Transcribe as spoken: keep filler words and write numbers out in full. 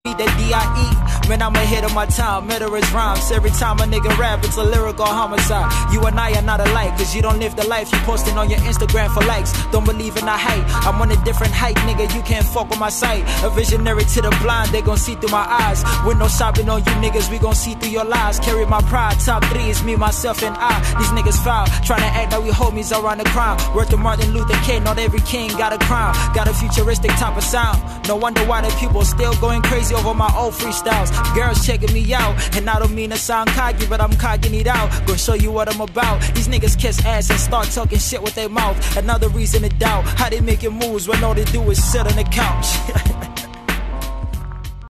that D I E, man, I'm ahead of my time, murderous rhymes. Every time a nigga rap, it's a lyrical homicide. You and I are not alike, cause you don't live the life you posting on your Instagram for likes. Don't believe in the hype, I'm on a different height, nigga, you can't fuck with my sight. A visionary to the blind, they gon' see through my eyes. With no shopping on you niggas, we gon' see through your lies. Carry my pride, top three is me, myself, and I. These niggas foul, tryna act like we homies around the crime. Word to Martin Luther King, not every king got a crown. Got a futuristic type of sound. No wonder why the people still going crazy over my old freestyles. Girls checking me out, and I don't mean to sound cocky, but I'm cocking it out. Gonna show you what I'm about. These niggas kiss ass and start talking shit with their mouth. Another reason to doubt how they making moves when all they do is sit on the couch.